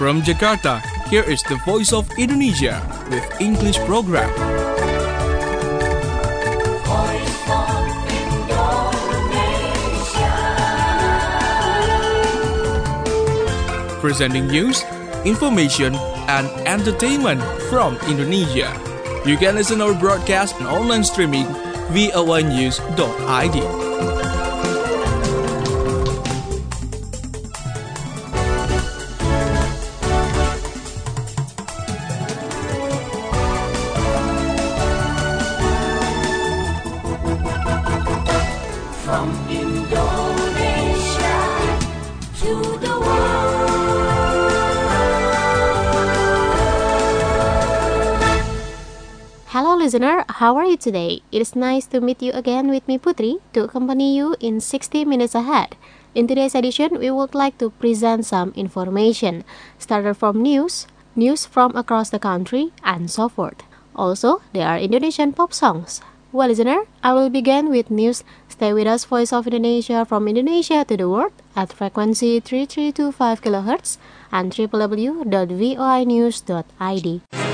From Jakarta, here is the Voice of Indonesia with English program. Voice of Indonesia. Presenting news, information, and entertainment from Indonesia. You can listen our broadcast and online streaming via voanews.id. From Indonesia to the Hello listener, how are you today? It is nice to meet you again with me Putri to accompany you in 60 minutes ahead. In today's edition, we would like to present some information, started from news from across the country, and so forth. Also, there are Indonesian pop songs. Well listener, I will begin with news. Stay with us, Voice of Indonesia from Indonesia to the world at frequency 3325 kHz and www.voinews.id.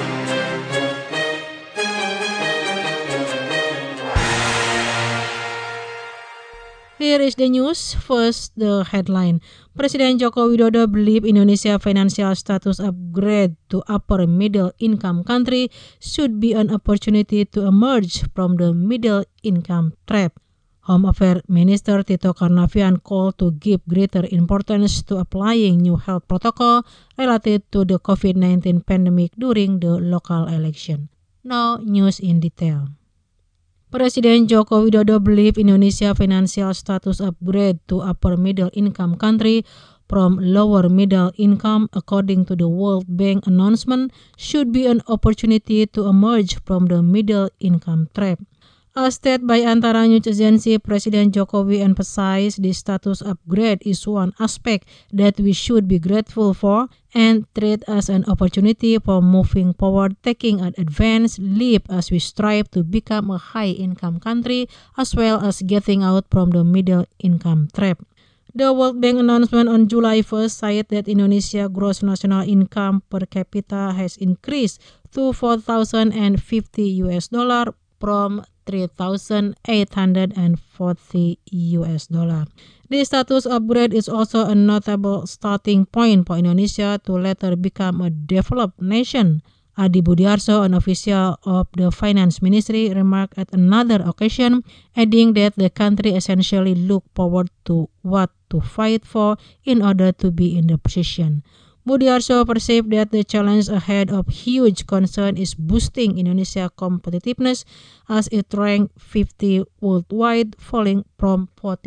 Here is the news. First, the headline. Presiden Joko Widodo believes Indonesia financial status upgrade to upper middle income country should be an opportunity to emerge from the middle income trap. Home Affairs Minister Tito Karnavian called to give greater importance to applying new health protocol related to the COVID-19 pandemic during the local election. Now, news in detail. Presiden Joko Widodo believes Indonesia financial status upgrade to upper middle income country from lower middle income according to the World Bank announcement should be an opportunity to emerge from the middle income trap. As stated by Antara News Agency, President Jokowi emphasized the status upgrade is one aspect that we should be grateful for and treat as an opportunity for moving forward, taking an advanced leap as we strive to become a high-income country as well as getting out from the middle-income trap. The World Bank announcement on July 1st cited that Indonesia gross national income per capita has increased to $4,050 from $3,840. This status upgrade is also a notable starting point for Indonesia to later become a developed nation. Adi Budiarso, an official of the Finance Ministry, remarked at another occasion, adding that the country essentially looked forward to what to fight for in order to be in the position. Budiarso perceived that the challenge ahead of huge concern is boosting Indonesia's competitiveness as it ranked 50 worldwide, falling from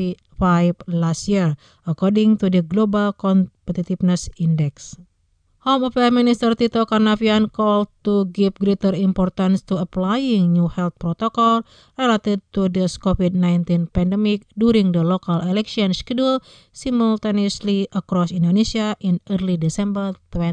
45 last year, according to the Global Competitiveness Index. Home Affairs Minister Tito Karnavian called to give greater importance to applying new health protocol related to the COVID-19 pandemic during the local election scheduled simultaneously across Indonesia in early December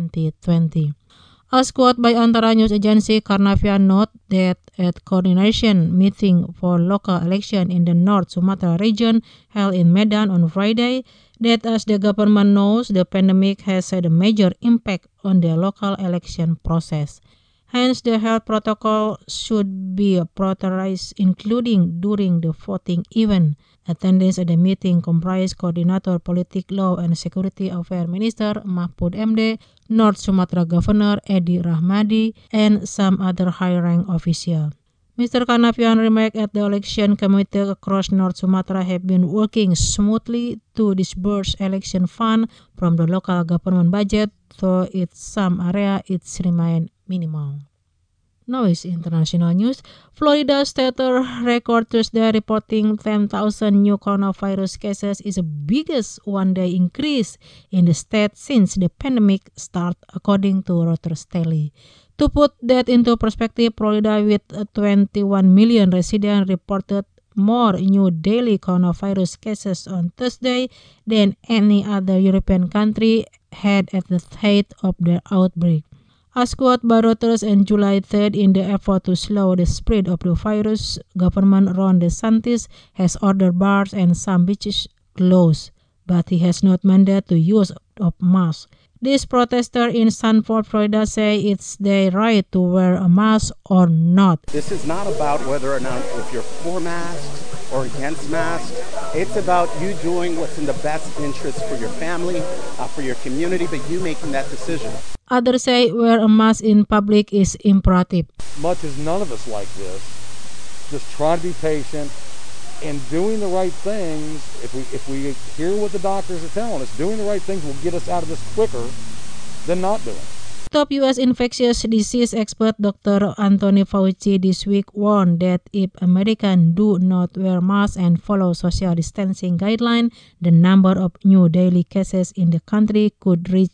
2020. As quoted by Antara News Agency, Karnavian noted that at coordination meeting for local election in the North Sumatra region held in Medan on Friday, that as the government knows, the pandemic has had a major impact on the local election process. Hence, the health protocol should be prioritized, including during the voting event. Attendance at the meeting comprised Coordinator Politik Law and Security Affairs Minister Mahfud MD, North Sumatra Governor Edi Rahmadi, and some other high-rank officials. Mr. Karnavian remarked that the election committee across North Sumatra have been working smoothly to disburse election funds from the local government budget, though in some areas it remains minimal. Now is international news. Florida State record Tuesday reporting 10,000 new coronavirus cases is the biggest one-day increase in the state since the pandemic started, according to Reuters Daily. To put that into perspective, Florida with 21 million residents reported more new daily coronavirus cases on Thursday than any other European country had at the height of the outbreak. As quoted by Reuters on July 3rd, in the effort to slow the spread of the virus, Governor Ron DeSantis has ordered bars and some beaches closed, but he has not mandated the use of masks. These protesters in Sanford, Florida say it's their right to wear a mask or not. This is not about whether or not if you're for masks or against masks. It's about you doing what's in the best interest for your family, for your community, but you making that decision. Others say wear a mask in public is imperative. Much as none of us like this, just try to be patient and doing the right things. If we hear what the doctors are telling us, doing the right things will get us out of this quicker than not doing it. Top U.S. infectious disease expert Dr. Anthony Fauci this week warned that if Americans do not wear masks and follow social distancing guidelines, the number of new daily cases in the country could reach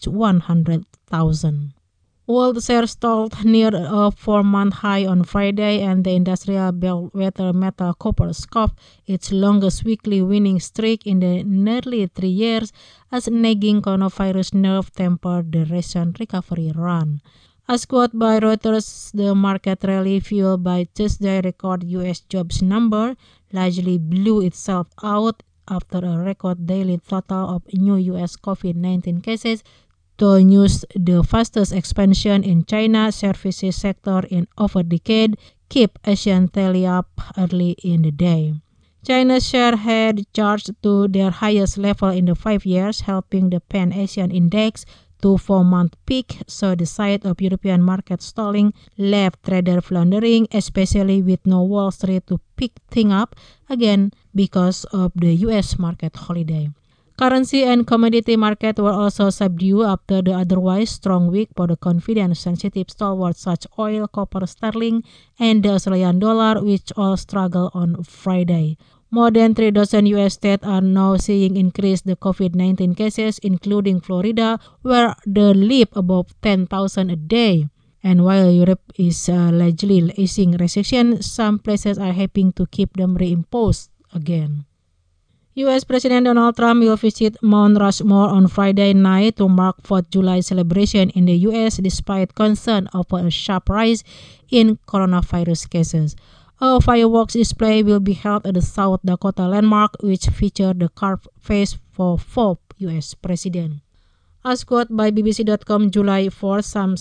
100,000. World shares stalled near a 4-month high on Friday, and the industrial bellwether Meta Cooper scoffed its longest weekly winning streak in the nearly 3 years as nagging coronavirus nerve tempered the recent recovery run. As quoted by Reuters, the market rally fueled by Tuesday's record U.S. jobs number largely blew itself out after a record daily total of new U.S. COVID-19 cases to news the fastest expansion in China's services sector in over a decade, kept Asian tally up early in the day. China's share had charged to their highest level in the 5 years, helping the Pan-Asian Index to 4-month peak, so the sight of European market stalling left traders floundering, especially with no Wall Street to pick things up again because of the U.S. market holiday. Currency and commodity market were also subdued after the otherwise strong week for the confidence-sensitive stalwarts such oil, copper, sterling, and the Australian dollar, which all struggled on Friday. More than 3 dozen U.S. states are now seeing increased the COVID-19 cases, including Florida, where they leap above 10,000 a day. And while Europe is largely easing restrictions, some places are hoping to keep them reimposed again. U.S. President Donald Trump will visit Mount Rushmore on Friday night to mark 4th July celebration in the U.S. despite concern over a sharp rise in coronavirus cases. A fireworks display will be held at the South Dakota landmark, which featured the carved face for 4th U.S. President. As quoted by BBC.com, July 4, some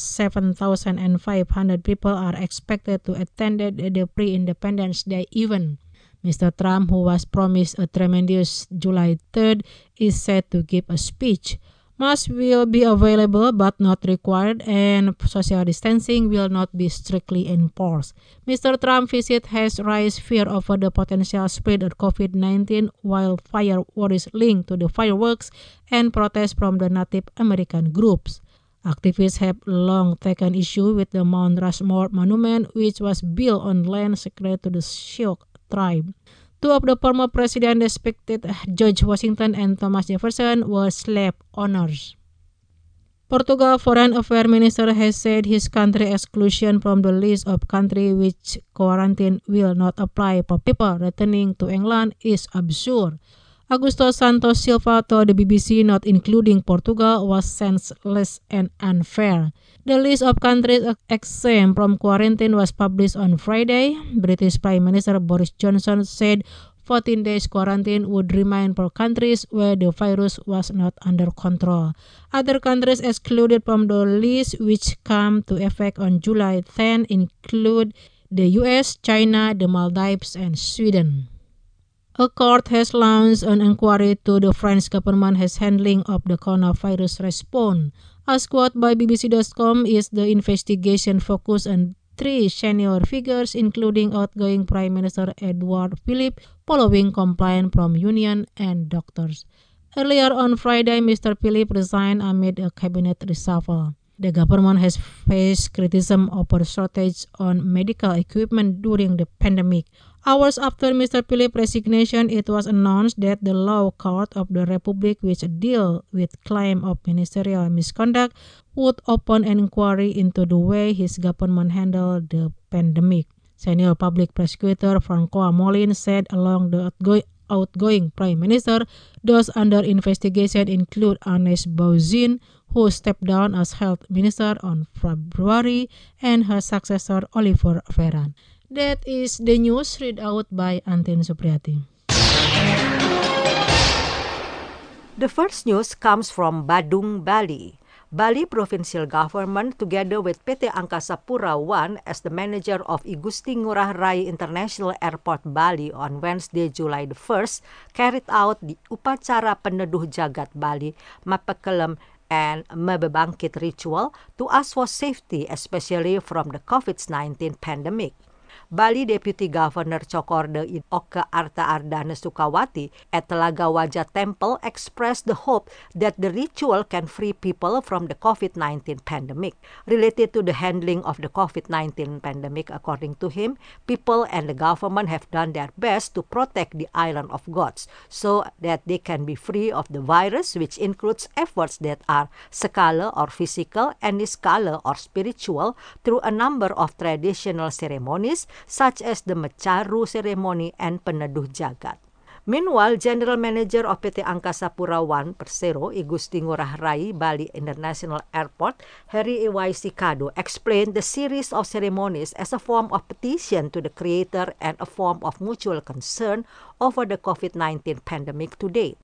7,500 people are expected to attend the pre-Independence Day event. Mr. Trump, who was promised a tremendous July 3rd, is set to give a speech. Masks will be available but not required, and social distancing will not be strictly enforced. Mr. Trump's visit has raised fear over the potential spread of COVID-19, while fire worries linked to the fireworks and protests from the Native American groups. Activists have long taken issue with the Mount Rushmore monument, which was built on land sacred to the Sioux tribe. Two of the former presidents, respected George Washington and Thomas Jefferson, were slave owners. Portugal Foreign Affairs Minister has said his country's exclusion from the list of countries which quarantine will not apply for people returning to England is absurd. Augusto Santos Silva told the BBC not including Portugal was senseless and unfair. The list of countries exempt from quarantine was published on Friday. British Prime Minister Boris Johnson said 14 days quarantine would remain for countries where the virus was not under control. Other countries excluded from the list, which come to effect on July 10, include the US, China, the Maldives, and Sweden. A court has launched an inquiry to the French government has handling of the coronavirus response. As quoted by BBC.com, is the investigation focused on 3 senior figures, including outgoing Prime Minister Edouard Philippe, following complaint from union and doctors. Earlier on Friday, Mr. Philippe resigned amid a cabinet reshuffle. The government has faced criticism over shortage on medical equipment during the pandemic. Hours after Mr. Philippe's resignation, it was announced that the Law Court of the Republic, which deals with claims of ministerial misconduct, would open an inquiry into the way his government handled the pandemic. Senior public prosecutor Francois Molin said along the outgoing Prime Minister, those under investigation include Agnès Buzyn, who stepped down as Health Minister on February, and her successor Oliver Véran. That is the news read out by Antin Supriyati. The first news comes from Badung, Bali. Bali Provincial Government, together with PT Angkasa Pura I as the manager of I Gusti Ngurah Rai International Airport Bali on Wednesday, July the 1st, carried out the Upacara Peneduh Jagat Bali, Mapakelem and Mebebangkit ritual to ask for safety, especially from the COVID-19 pandemic. Bali Deputy Governor Cokorda Oka Arta Ardana Sukawati at Telaga Wajah Temple expressed the hope that the ritual can free people from the COVID-19 pandemic. Related to the handling of the COVID-19 pandemic, according to him, people and the government have done their best to protect the island of gods so that they can be free of the virus, which includes efforts that are skala or physical and niskala or spiritual through a number of traditional ceremonies such as the Mecaru ceremony and Peneduh Jagat. Meanwhile, General Manager of PT Angkasa Pura I Persero I Gusti Ngurah Rai Bali International Airport, Heri Iwaisi Kado, explained the series of ceremonies as a form of petition to the Creator and a form of mutual concern over the COVID-19 pandemic to date.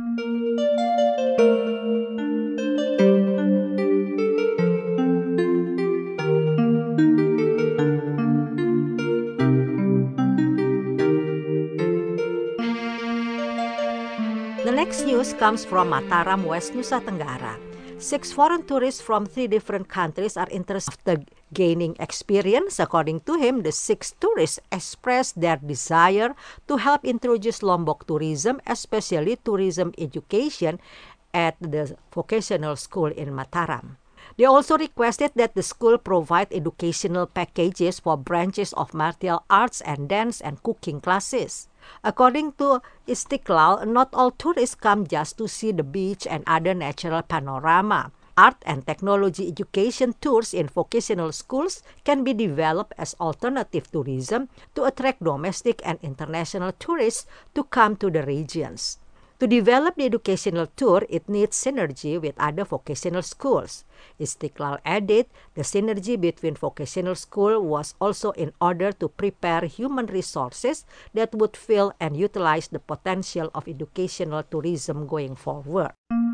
The next news comes from Mataram, West Nusa Tenggara. 6 foreign tourists from 3 different countries are interested in gaining experience. According to him, the 6 tourists expressed their desire to help introduce Lombok tourism, especially tourism education, at the vocational school in Mataram. They also requested that the school provide educational packages for branches of martial arts and dance and cooking classes. According to Istiqlal, not all tourists come just to see the beach and other natural panorama. Art and technology education tours in vocational schools can be developed as alternative tourism to attract domestic and international tourists to come to the regions. To develop the educational tour, it needs synergy with other vocational schools. Istiqlal added, the synergy between vocational school was also in order to prepare human resources that would fill and utilize the potential of educational tourism going forward.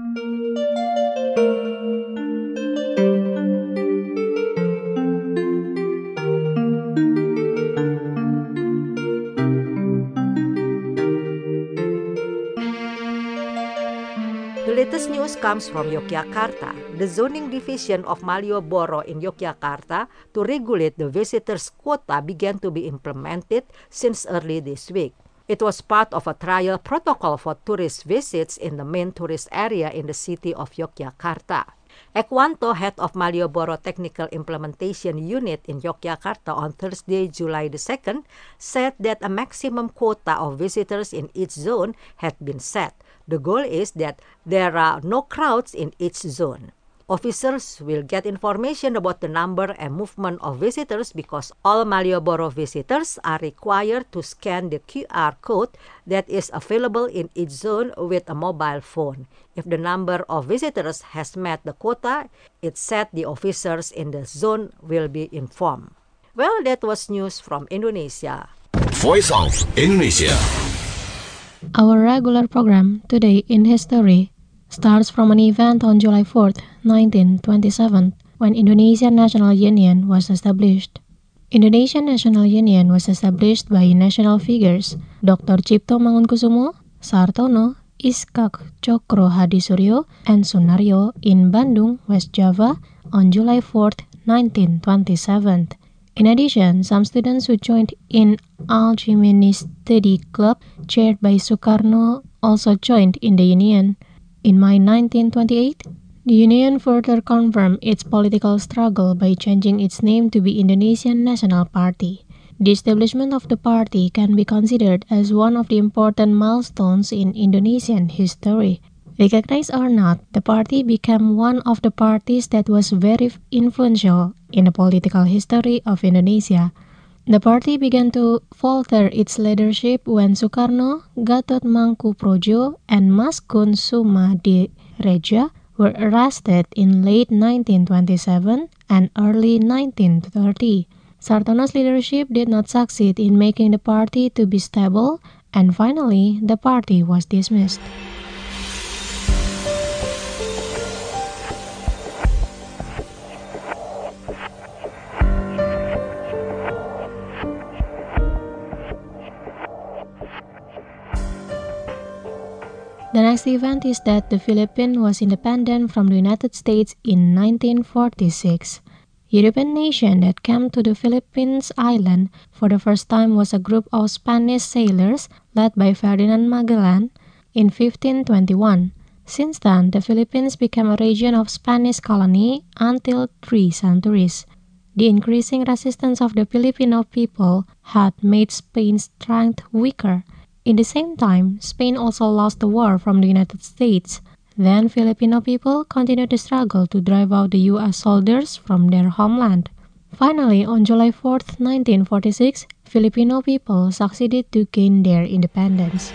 The latest news comes from Yogyakarta. The zoning division of Malioboro in Yogyakarta to regulate the visitors' quota began to be implemented since early this week. It was part of a trial protocol for tourist visits in the main tourist area in the city of Yogyakarta. Ekwanto, head of Malioboro Technical Implementation Unit in Yogyakarta on Thursday, July the 2nd, said that a maximum quota of visitors in each zone had been set. The goal is that there are no crowds in each zone. Officers will get information about the number and movement of visitors because all Malioboro visitors are required to scan the QR code that is available in each zone with a mobile phone. If the number of visitors has met the quota, it said the officers in the zone will be informed. Well, that was news from Indonesia. Voice of Indonesia. Our regular program, Today in History, starts from an event on July 4th, 1927, when Indonesian National Union was established. Indonesian National Union was established by national figures Dr. Cipto Mangunkusumo, Sartono, Iskak Cokro Hadisuryo, and Sunario in Bandung, West Java on July 4th, 1927. In addition, some students who joined in Al-Jimeni Study Club, chaired by Sukarno, also joined in the Union. In May 1928, the Union further confirmed its political struggle by changing its name to be Indonesian National Party. The establishment of the party can be considered as one of the important milestones in Indonesian history. Recognized or not, the party became one of the parties that was very influential in the political history of Indonesia. The party began to falter its leadership when Sukarno, Gatot Mangkuprojo, and Mas Gun Sumadireja were arrested in late 1927 and early 1930. Sartono's leadership did not succeed in making the party to be stable, and finally, the party was dismissed. The next event is that the Philippines was independent from the United States in 1946. European nation that came to the Philippines island for the first time was a group of Spanish sailors led by Ferdinand Magellan in 1521. Since then, the Philippines became a region of Spanish colony until 3 centuries. The increasing resistance of the Filipino people had made Spain's strength weaker. In the same time, Spain also lost the war from the United States. Then Filipino people continued the struggle to drive out the U.S. soldiers from their homeland. Finally, on July 4, 1946, Filipino people succeeded to gain their independence.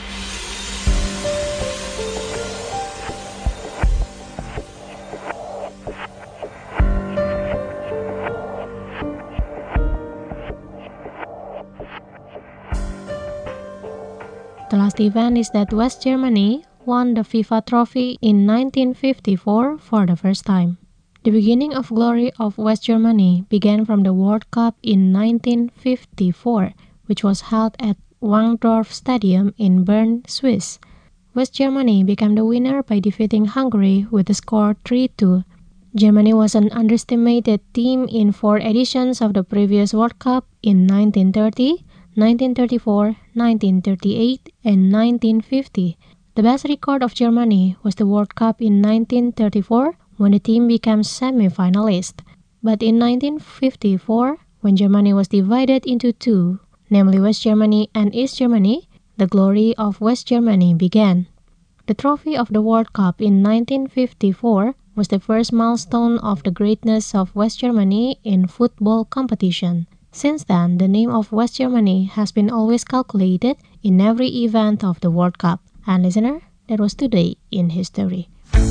The last event is that West Germany won the FIFA trophy in 1954 for the first time. The beginning of glory of West Germany began from the World Cup in 1954, which was held at Wankdorf Stadium in Bern, Swiss. West Germany became the winner by defeating Hungary with the score 3-2. Germany was an underestimated team in 4 editions of the previous World Cup in 1930, 1934, 1938, and 1950. The best record of Germany was the World Cup in 1934 when the team became semi-finalist. But in 1954, when Germany was divided into 2, namely West Germany and East Germany, the glory of West Germany began. The trophy of the World Cup in 1954 was the first milestone of the greatness of West Germany in football competition. Since then, the name of West Germany has been always calculated in every event of the World Cup. And listener, that was today in history.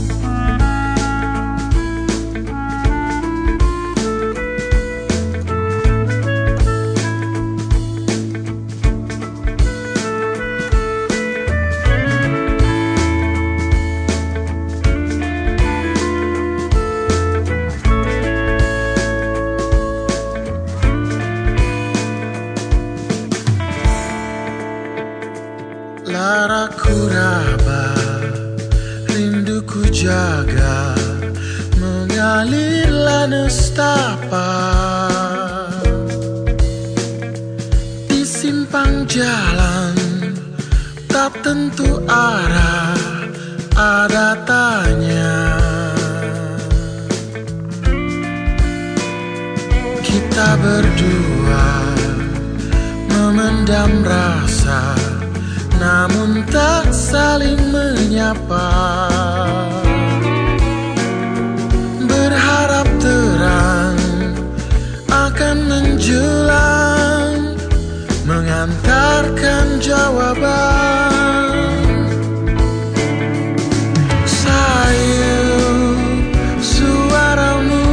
Laraku raba, rinduku jaga, mengalirlah nestapa di simpang jalan, tak tentu arah, ada tanya. Kita berdua memendam rasa, namun tak saling menyapa. Berharap terang akan menjulang, mengantarkan jawaban. Sayu suaramu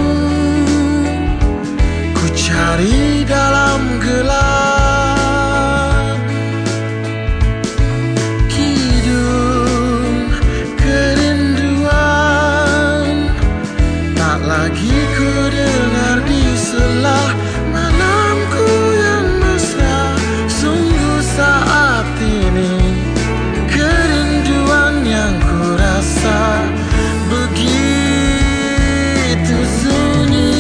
ku cari dalam gelap. Lagi ku dengar di selah malamku yang mesra. Sungguh saat ini kerinduan yang ku rasa begitu sunyi.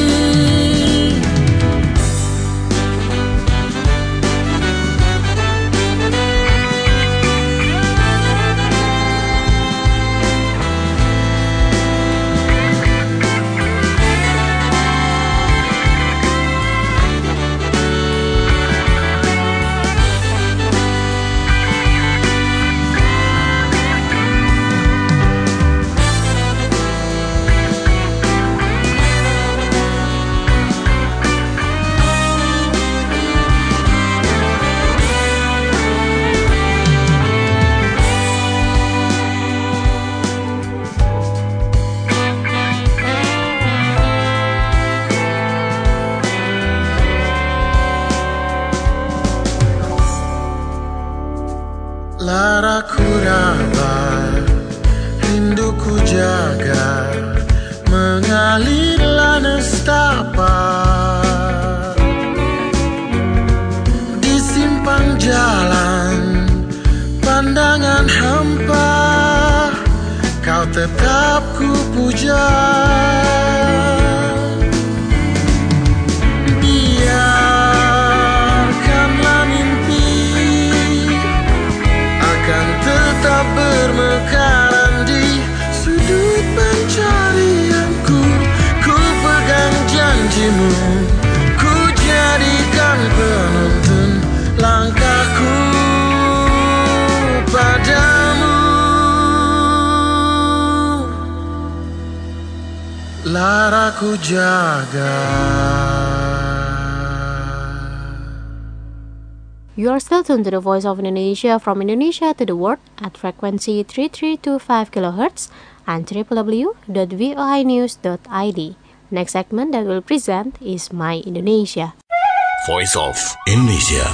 Laraku raba, rinduku jaga, mengalirlah nestapa di simpang jalan, pandangan hampa. tetap ku puja. Biarkanlah mimpi akan tetap bermekaran di sudut pencarianku. Ku pegang janjimu, ku jadikan penonton langkahku padamu. Lara ku jaga. You are still tuned to the Voice of Indonesia from Indonesia to the world at frequency 3325 kHz and www.voinews.id. Next segment that will present is My Indonesia. Voice of Indonesia.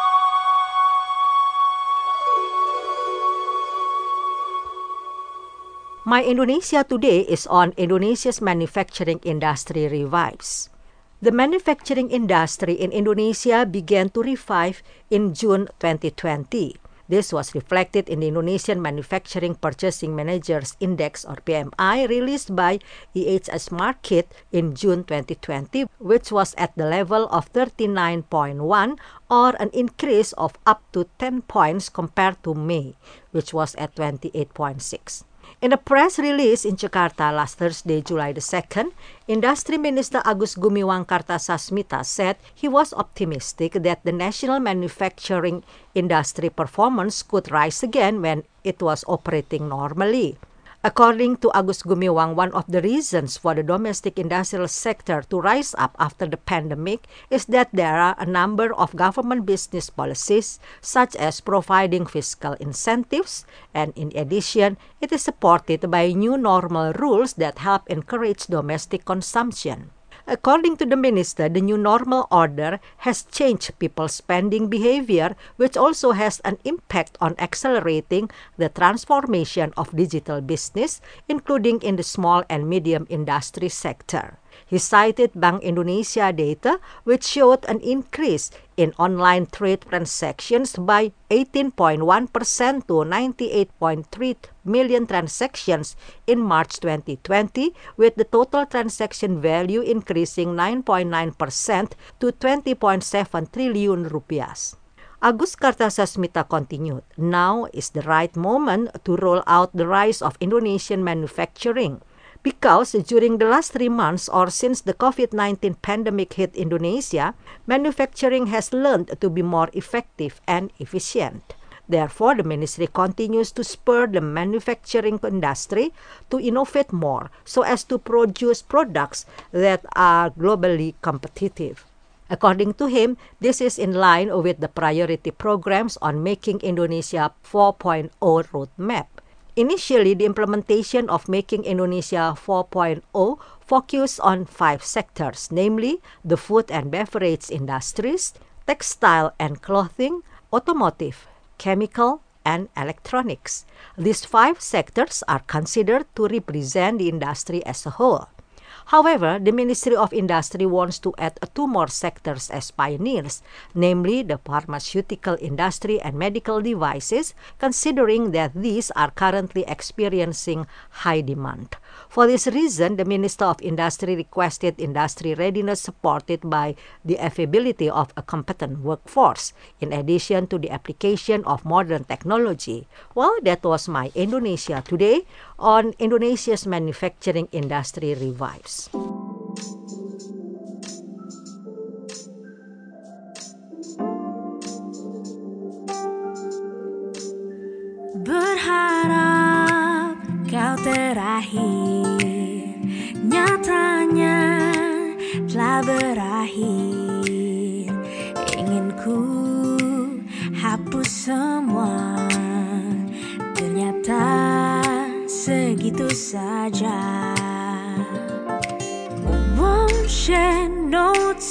My Indonesia today is on Indonesia's manufacturing industry revives. The manufacturing industry in Indonesia began to revive in June 2020. This was reflected in the Indonesian Manufacturing Purchasing Managers Index or PMI released by IHS Markit in June 2020, which was at the level of 39.1 or an increase of up to 10 points compared to May, which was at 28.6. In a press release in Jakarta last Thursday, July the 2nd, Industry Minister Agus Gumiwang Kartasasmita said he was optimistic that the national manufacturing industry performance could rise again when it was operating normally. According to Agus Gumiwang, one of the reasons for the domestic industrial sector to rise up after the pandemic is that there are a number of government business policies, such as providing fiscal incentives, and in addition, it is supported by new normal rules that help encourage domestic consumption. According to the minister, the new normal order has changed people's spending behavior, which also has an impact on accelerating the transformation of digital business, including in the small and medium industry sector. He cited Bank Indonesia data, which showed an increase in online trade transactions by 18.1% to 98.3 million transactions in March 2020, with the total transaction value increasing 9.9% to 20.7 trillion rupiah. Agus Kartasasmita continued, now is the right moment to roll out the rise of Indonesian manufacturing. Because during the last 3 months or since the COVID-19 pandemic hit Indonesia, manufacturing has learned to be more effective and efficient. Therefore, the ministry continues to spur the manufacturing industry to innovate more so as to produce products that are globally competitive. According to him, this is in line with the priority programs on Making Indonesia 4.0 roadmap. Initially, the implementation of Making Indonesia 4.0 focused on 5 sectors, namely the food and beverage industries, textile and clothing, automotive, chemical, and electronics. These 5 sectors are considered to represent the industry as a whole. However, the Ministry of Industry wants to add 2 more sectors as pioneers, namely the pharmaceutical industry and medical devices, considering that these are currently experiencing high demand. For this reason, the Minister of Industry requested industry readiness supported by the availability of a competent workforce, in addition to the application of modern technology. Well, that was My Indonesia today on Indonesia's manufacturing industry revives. Berharap kau terakhir, nyatanya telah berakhir. Ingin ku hapus semua, ternyata segitu saja. Won't shed no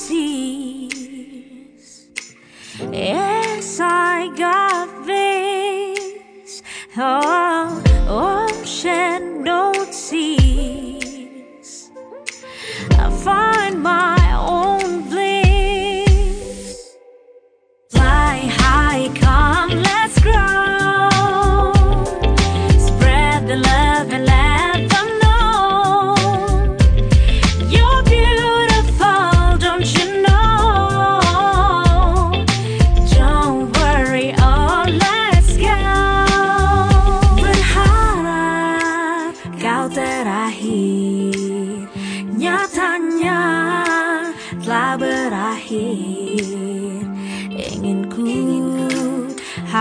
tears. Yes, I got this. Oh, won't shed no tears. I find my own bliss. Fly high, come, let's grow. Spread the love and laugh.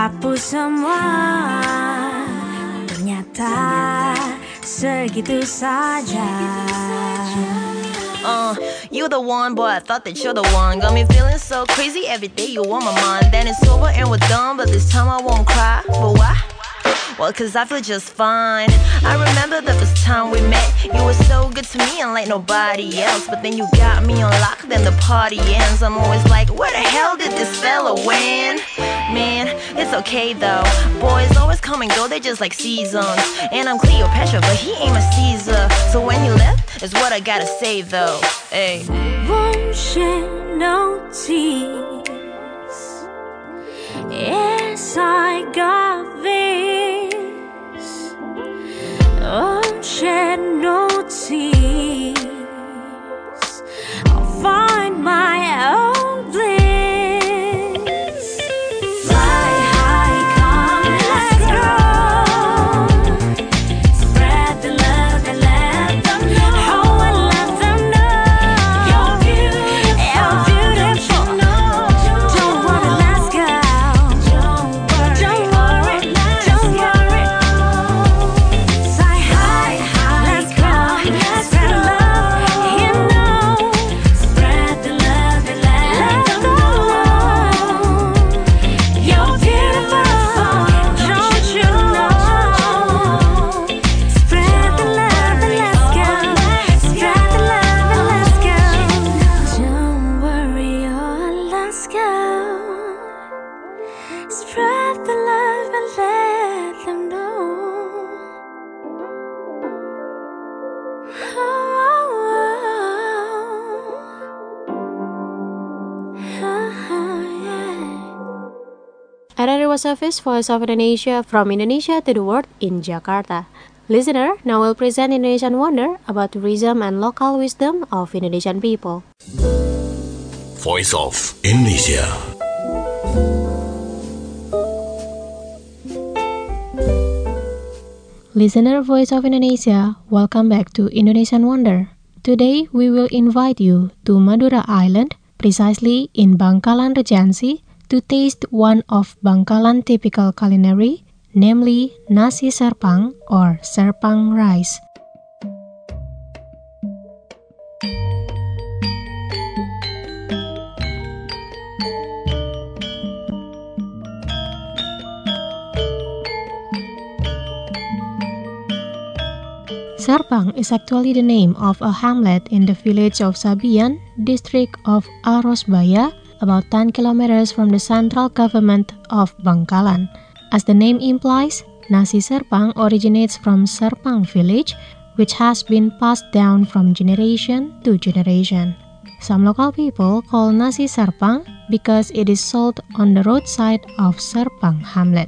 hapus semua, ternyata segitu saja. You the one, boy, I thought that you're the one. Got me feeling so crazy, every day you on my mind. Then it's over and we're done, but this time I won't cry. But why? Well, cause I feel just fine. I remember the first time we met. You were so good to me and like nobody else. But then you got me on lock, then the party ends. I'm always like, where the hell did this fella win? Man, it's okay though. Boys always come and go, they're just like seasons. And I'm Cleopatra, but he ain't my Caesar. So when he left, is what I gotta say though. Hey. Won't shed no tears. Yes, I got this. Won't shed no tears. I'll find my own bliss. Fly high, come, let's go. Spread the love and let them know. Oh, and let them know you're beautiful. Don't worry, let's go. Don't worry, let's go. Fly high, let's go. Spread love, you know. Spread the love and let them know you're beautiful. Don't you know? Spread the love and let's go. Spread the love and let's go. Don't worry, oh, let's go. Spread the love and let them know. Radio Service Voice of Indonesia from Indonesia to the world in Jakarta. Listener, now we'll present Indonesian Wonder about tourism and local wisdom of Indonesian people. Voice of Indonesia. Listener Voice of Indonesia, welcome back to Indonesian Wonder. Today we will invite you to Madura Island, precisely in Bangkalan Regency, to taste one of Bangkalan typical culinary, namely nasi serpang or serpang rice. Serpang is actually the name of a hamlet in the village of Sabian, district of Arosbaya, about 10 kilometers from the central government of Bangkalan. As the name implies, nasi serpang originates from Serpang village, which has been passed down from generation to generation. Some local people call nasi serpang because it is sold on the roadside of Serpang hamlet.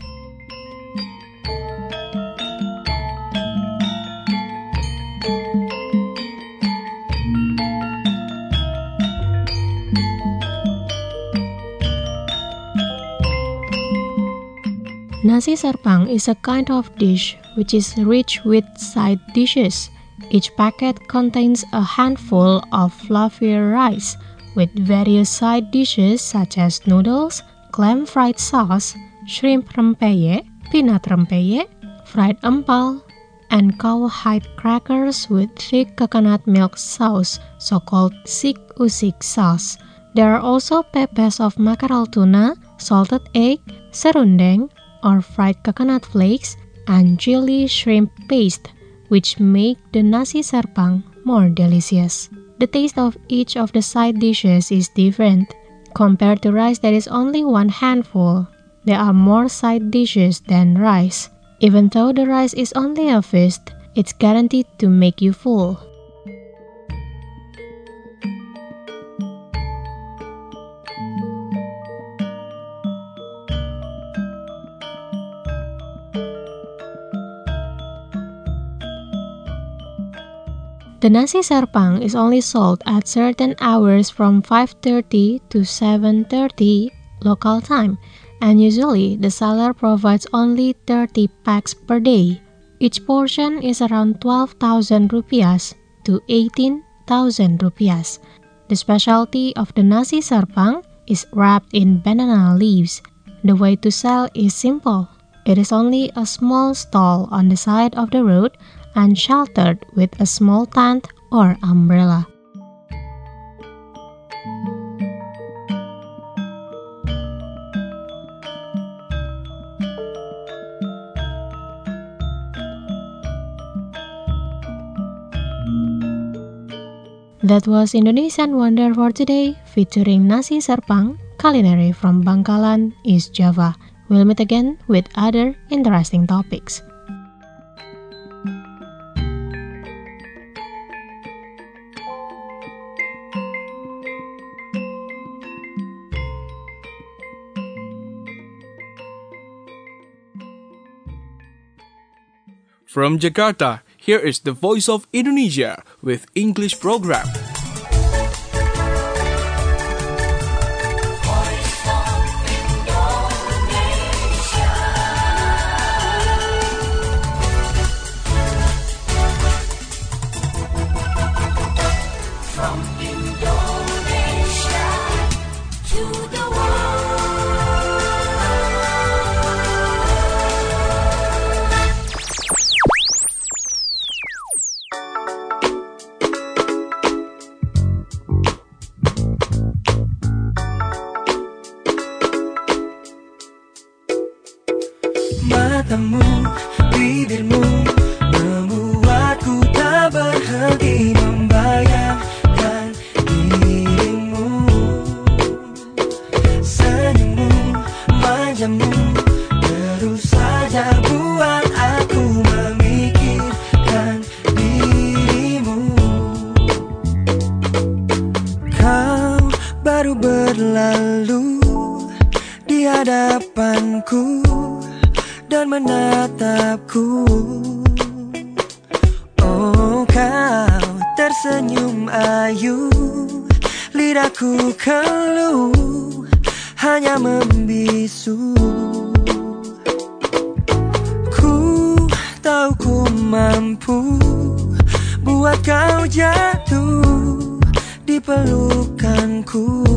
Nasi serpang is a kind of dish which is rich with side dishes. Each packet contains a handful of fluffier rice with various side dishes such as noodles, clam fried sauce, shrimp rempeyek, peanut rempeyek, fried empal, and cowhide crackers with thick coconut milk sauce, so-called sik usik sauce. There are also pepes of mackerel tuna, salted egg, serundeng, or fried coconut flakes, and chili shrimp paste, which make the nasi serpang more delicious. The taste of each of the side dishes is different. Compared to rice that is only one handful, there are more side dishes than rice. Even though the rice is only a feast, it's guaranteed to make you full. The nasi serpang is only sold at certain hours from 5:30 to 7:30 local time, and usually the seller provides only 30 packs per day. Each portion is around 12,000 rupiahs to 18,000 rupiahs. The specialty of the nasi serpang is wrapped in banana leaves. The way to sell is simple. It is only a small stall on the side of the road and sheltered with a small tent or umbrella. That was Indonesian Wonder for today, featuring nasi serpang, culinary from Bangkalan, East Java. We'll meet again with other interesting topics. From Jakarta, here is the Voice of Indonesia with English program. From Indonesia to the Matamu, bibirmu membuatku tak berhenti membayangkan dirimu. Senyummu, manjamu terus saja buat aku memikirkan dirimu. Kau baru berlalu di hadapanku dan menatapku. Oh, kau tersenyum ayu, lidahku keluh, hanya membisu. Ku tahu ku mampu buat kau jatuh di pelukanku.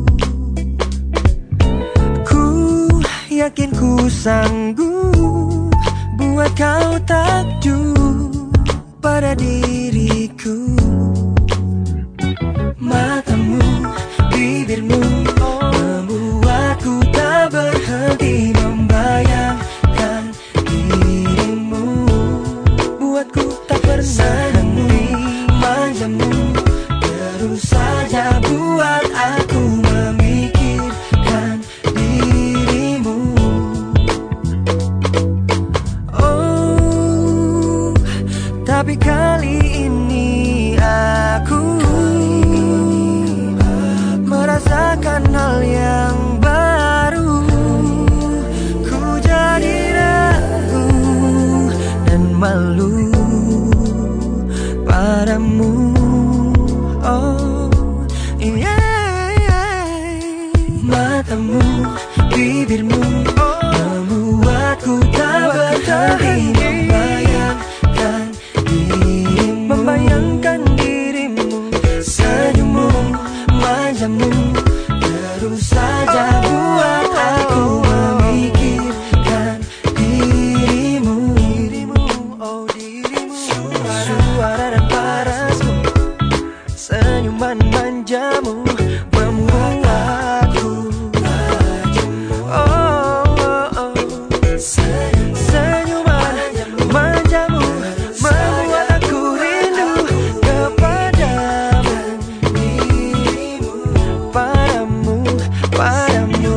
Yakin ku sanggup buat kau takjub pada diriku. Matamu, bibirmu membuatku tak berhenti membayangkan dirimu. Buatku tak pernah henti manjamu, terus saja buat aku memikirkan dirimu. Tapi kali ini aku merasakan hal yang baru. Ku jadi ragu dan malu padamu. Oh, yeah. Matamu, bibirmu membuatku tak berhenti membayangkan dirimu. Senyummu, manjamu terus saja buat aku memikirkan dirimu. Oh, dirimu. Suara dan parasmu, senyuman manjamu membuatku senyuman manjamu membuat aku rindu kepadamu, padamu.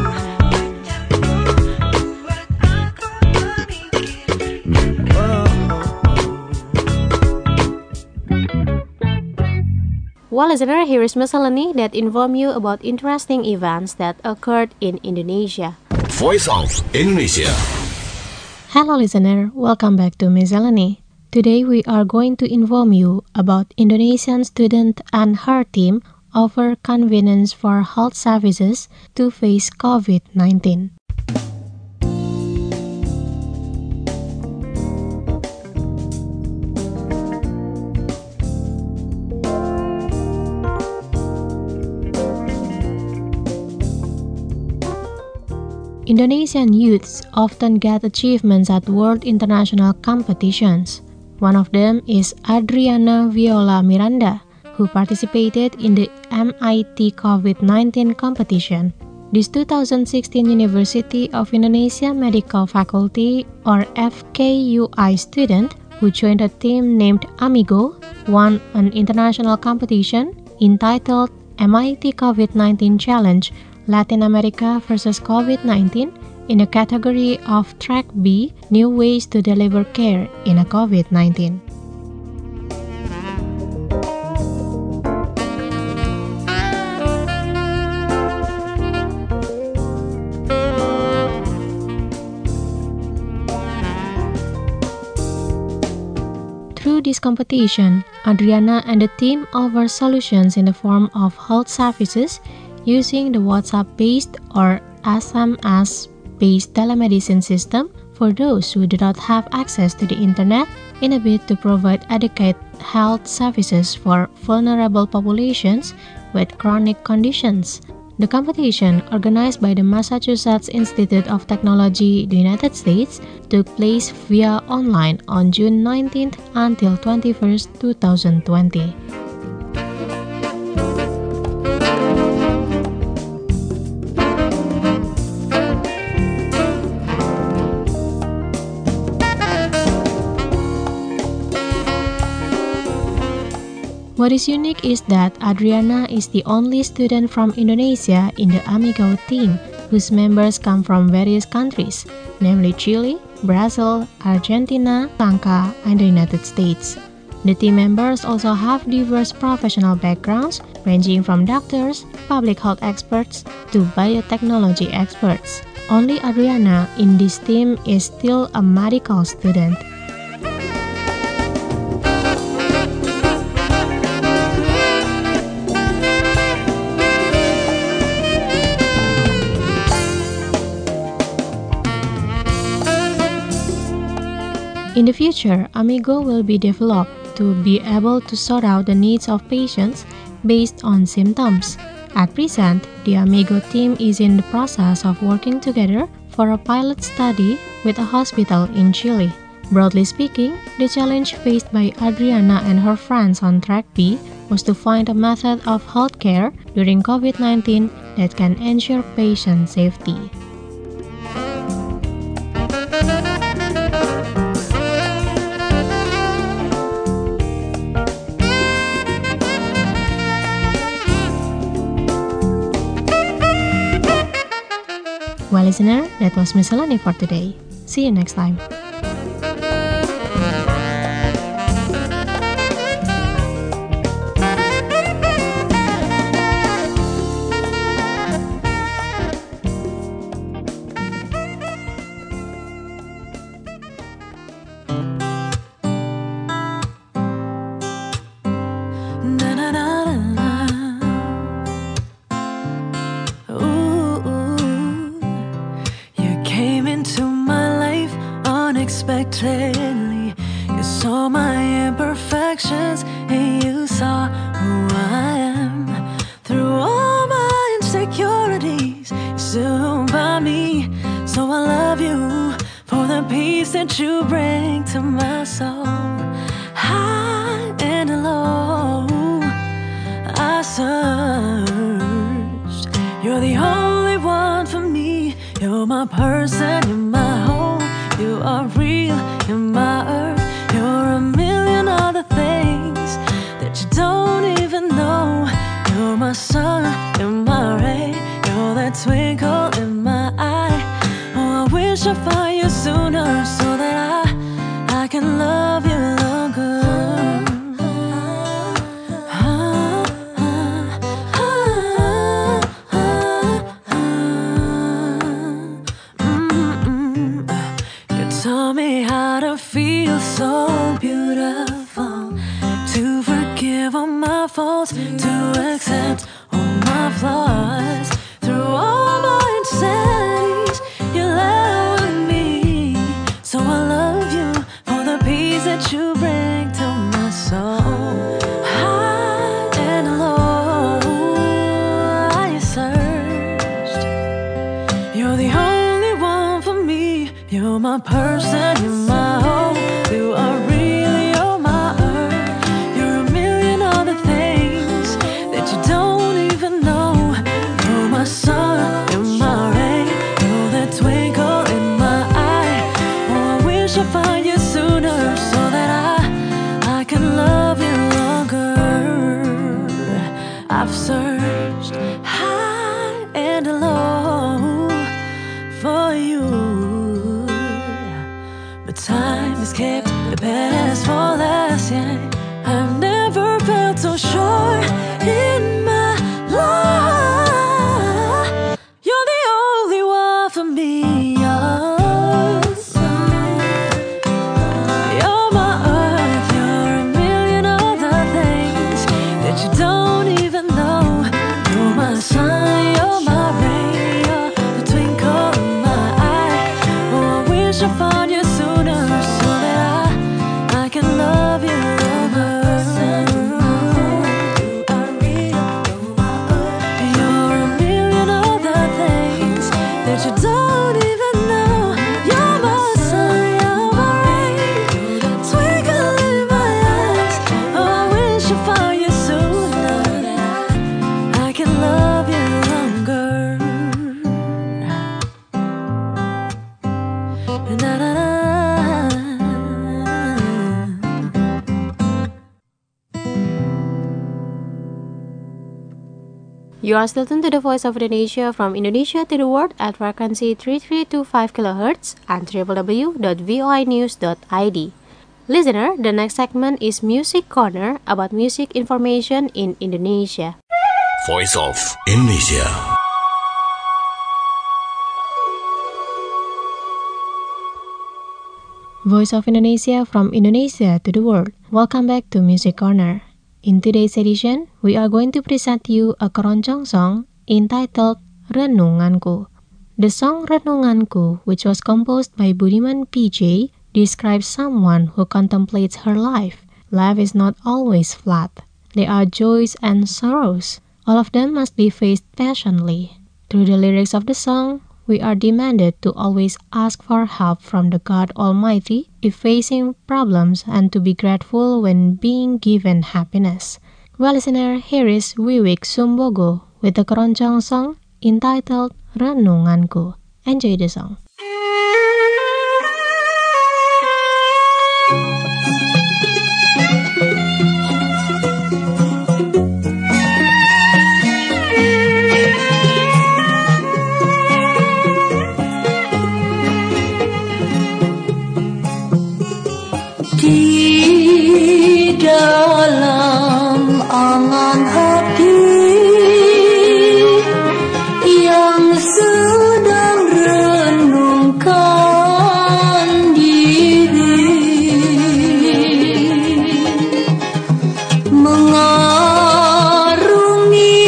Well, listener, here is miscellany that inform you about interesting events that occurred in Indonesia. Voice of Indonesia. Hello listener, welcome back to Miscellany. Today we are going to inform you about Indonesian student and her team offer convenience for health services to face COVID-19. Indonesian youths often get achievements at world international competitions. One of them is Adriana Viola Miranda, who participated in the MIT COVID-19 competition. This 2016 University of Indonesia Medical Faculty or FKUI student who joined a team named Amigo won an international competition entitled MIT COVID-19 Challenge Latin America versus COVID-19 in the category of Track B, New Ways to Deliver Care in a COVID-19. Through this competition, Adriana and the team offer solutions in the form of health services using the WhatsApp-based or SMS-based telemedicine system for those who do not have access to the internet in a bid to provide adequate health services for vulnerable populations with chronic conditions. The competition, organized by the Massachusetts Institute of Technology, the United States, took place via online on June 19th until 21st, 2020. What is unique is that Adriana is the only student from Indonesia in the Amigo team, whose members come from various countries, namely Chile, Brazil, Argentina, Lanka, and the United States. The team members also have diverse professional backgrounds, ranging from doctors, public health experts, to biotechnology experts. Only Adriana in this team is still a medical student. In the future, Amigo will be developed to be able to sort out the needs of patients based on symptoms. At present, the Amigo team is in the process of working together for a pilot study with a hospital in Chile. Broadly speaking, the challenge faced by Adriana and her friends on Track B was to find a method of healthcare during COVID-19 that can ensure patient safety. Well, listener, that was Miscellany for today. See you next time. Unexpectedly, you saw my imperfections and you saw who I am. Through all my insecurities, you stood by me. So I love you for the peace that you bring to my soul. High and low, I searched. You're the only one for me. You're my person, you're my home. You are real, you're my earth. You're a million other things that you don't even know. You're my sun, you're my ray. You're that twinkle in my eye. Oh, I wish I found you sooner so that I can love you longer. Taught me how to feel so beautiful, to forgive all my faults, to accept all my flaws. Through all my insanities, you love me. So I love you for the peace that you bring to my soul. High and low, I searched. You're the only You're my person, you're my home. You are really, you're my earth. You're a million other things that you don't even know. You're my sun, you're my rain. You're the twinkle in my eye. Oh, I wish I find you sooner so that I can love you longer. I've searched high and low for you, but time has kept the best for last. Yeah, I've never felt so sure in my life. You're the only one for me. You're my earth. You're a million other things that you don't even know. You're my sun. You're my rain. You're the twinkle in my eye. Oh, I wish I found you sooner so that I can love you longer. You're a million other things that you don't even know. You're my sun, you're my rain, twinkle in my eyes. Oh, I wish I found you sooner that I can love you longer. Na-na-na. You are still tuned to the Voice of Indonesia from Indonesia to the world at frequency 3325 kHz and www.voinews.id. Listener, the next segment is Music Corner about music information in Indonesia. Voice of Indonesia. Voice of Indonesia from Indonesia to the world. Welcome back to Music Corner. In today's edition, we are going to present you a keroncong song entitled Renunganku. The song Renunganku, which was composed by Budiman PJ, describes someone who contemplates her life. Life is not always flat. There are joys and sorrows. All of them must be faced patiently. Through the lyrics of the song, we are demanded to always ask for help from the God Almighty if facing problems and to be grateful when being given happiness. Well, listener, here is Wiwik Sumbogo with the keroncong song entitled Renunganku. Enjoy the song. Di dalam angan hati yang sedang renungkan diri, mengarungi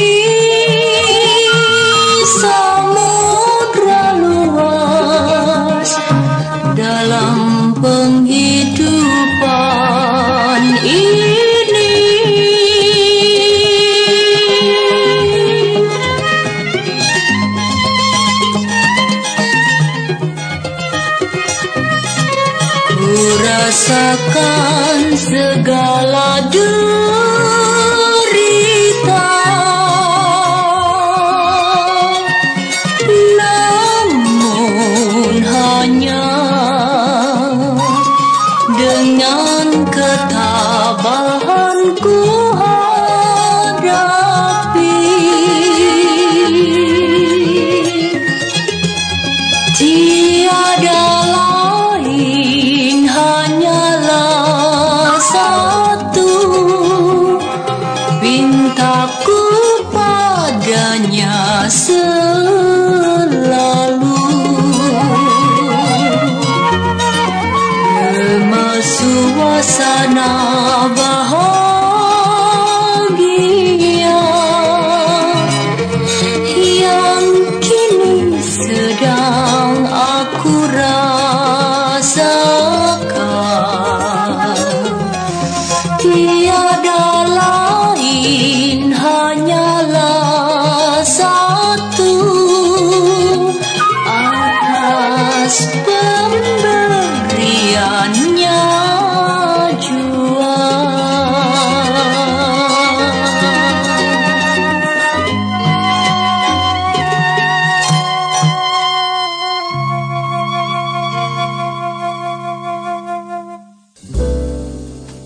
samudra luas dalam penghidupan ini. Ku rasakan segala derita, namun hanya dengan ketabahanku hadapi. Tiada lain hanyalah satu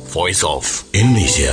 Voice of Indonesia.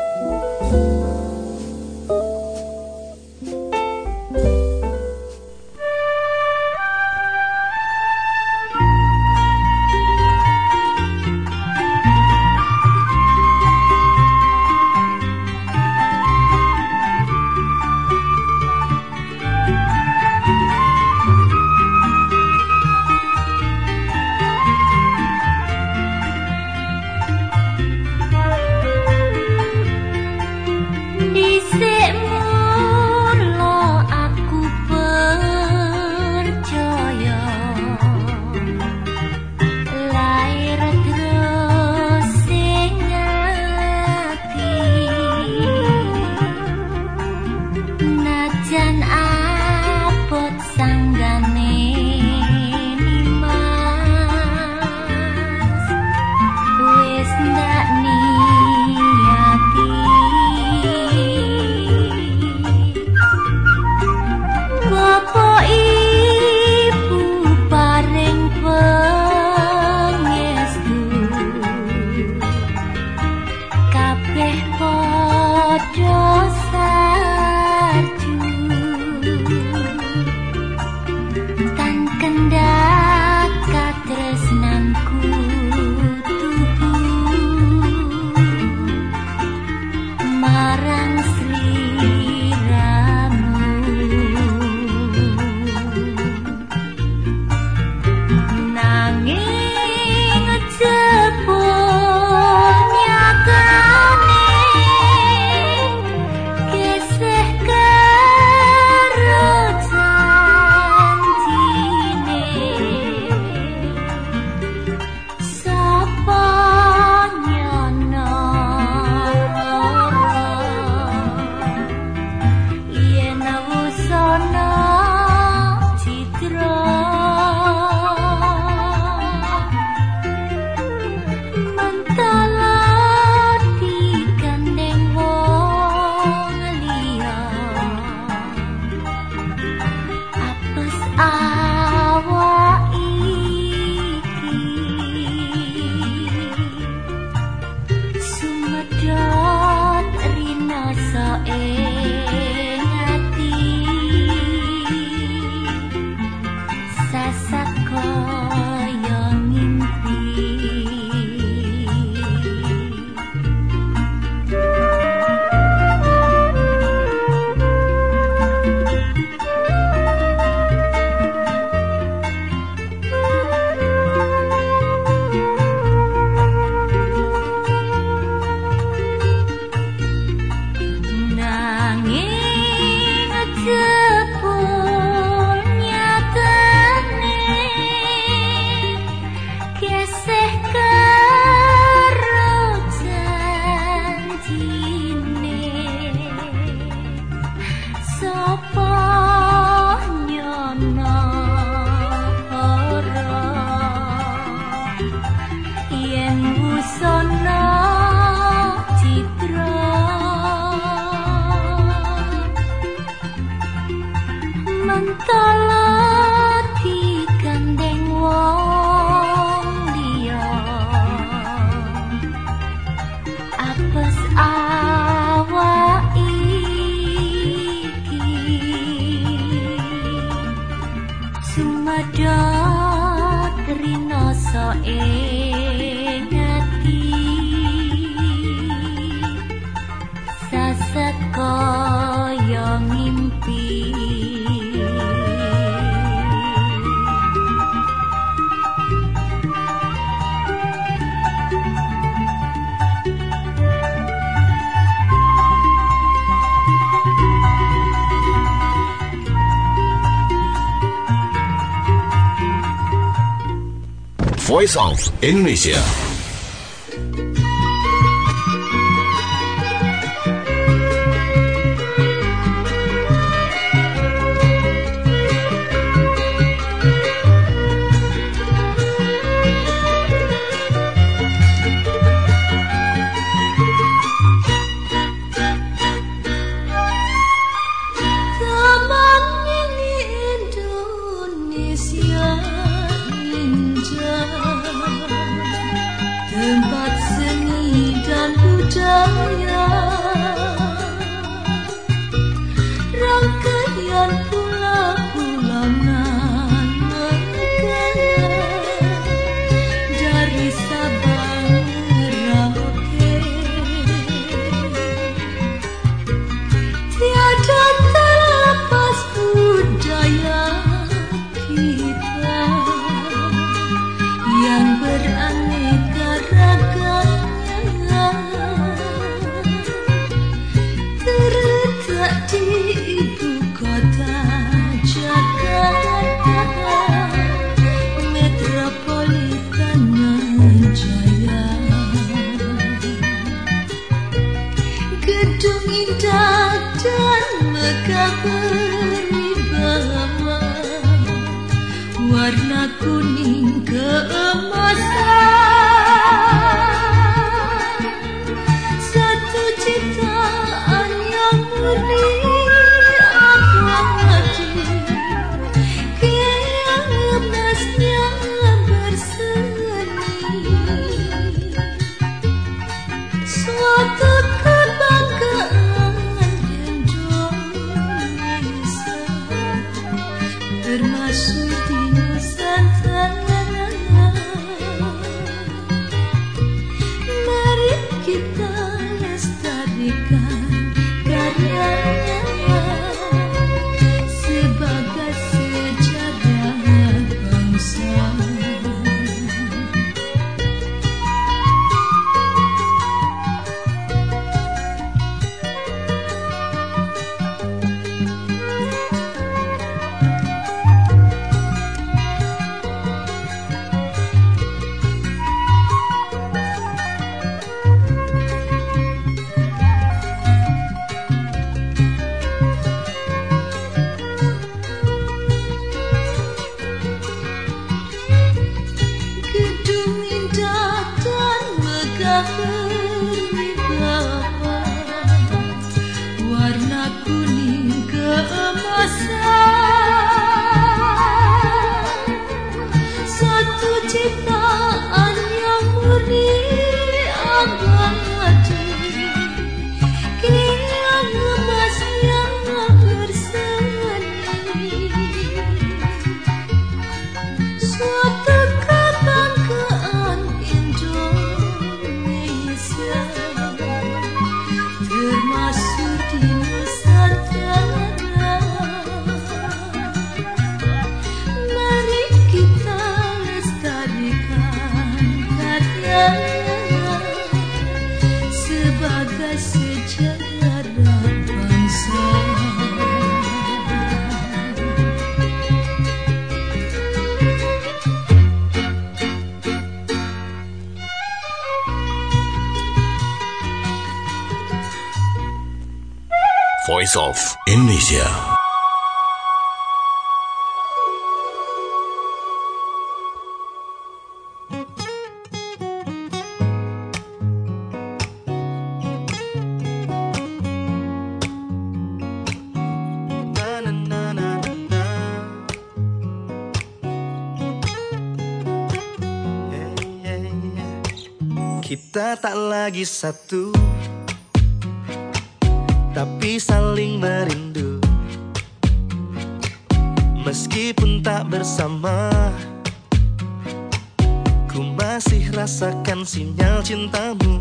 Voice of Indonesia. Tempat seni dan budaya, rangkaian pulau-pulau negara dari Sabang Merauke. Tiada terlepas budaya kita yang beraneka ragamnya, terletak di ibu kota Jakarta, metropolitan Jaya. Gedung indah dan megah berwibawa, warna kuning keemasan, satu ciptaan yang murni abadi, yang emasnya berseni, suatu kebanggaan Indonesia, termasuk di Nusantara. Mari kita lestarikan karyanya sebagai sejarah bangsa. Gedung indah dan megah berwibawa, warna kuning keemasan, satu ciptaan yang murni abadi, yang emasnya berseni, suatu kebanggaan Indonesia, termasuk di Nusantara. Mari kita lestarikan karyanya sebagai sejarah bangsa. Voice of Indonesia. Kita tak lagi satu, tapi saling merindu. Meskipun tak bersama, ku masih rasakan sinyal cintamu.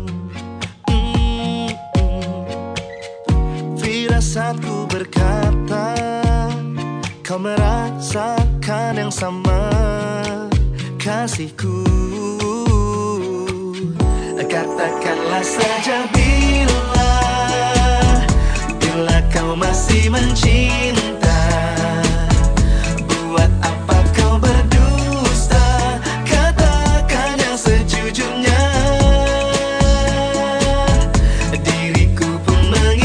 Firasatku berkata, kau merasakan yang sama, kasihku. Katakanlah saja bila kau masih mencinta. Buat apa kau berdusta? Katakan yang sejujurnya. Diriku pun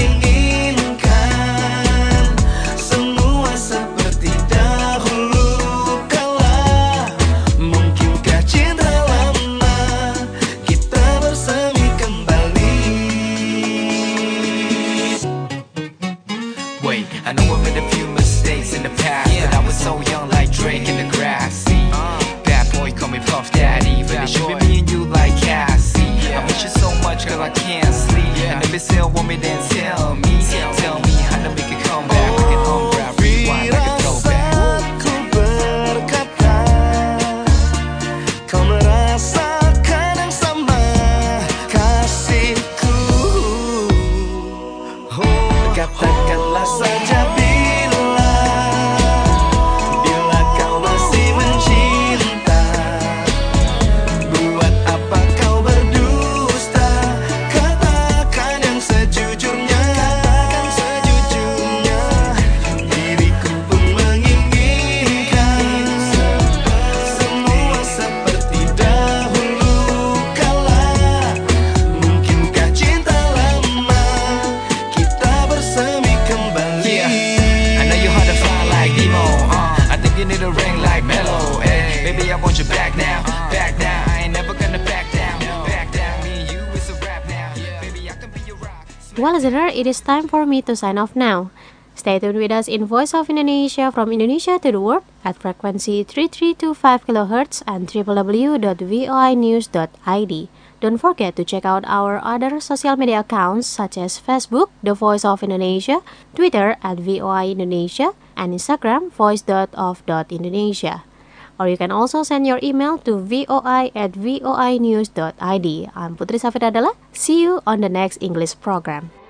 menginginkan semua seperti dahulu kala. Mungkinkah cinta lama kita bersemi kembali? Wait, I know I made a few mistakes in the past, but I was so young like Drake in the grass. See, bad boy call me Puff Daddy, but it should be me and you like Cassie. I miss you so much, girl, I me, then tell me how to make it come back. We can unwrap, rewind like a throwback. Firasatku berkata, kau merasakan yang sama, kasihku. Katakanlah saja bila kau masih mencinta. Buat apa kau berdusta? Katakan yang sejujurnya. Diriku pun menginginkan semua seperti dahulu kala. Mungkinkah cinta lama kita bersemi kembali? Yeah, I know you hard to find like Nemo. I think you need a ring like Mellow. Hey, baby, I want you back now. I ain't never gonna back down. Me and you is a rap now. Baby, I can be your rock. Well, listener, it is time for me to sign off now. Stay tuned with us in Voice of Indonesia from Indonesia to the world at frequency 3325 kHz and www.voinews.id. Don't forget to check out our other social media accounts such as Facebook, The Voice of Indonesia, Twitter at VOI Indonesia, and Instagram, voice.of.indonesia. Or you can also send your email to voi@voinews.id. I'm Putri Safidadala. See you on the next English program.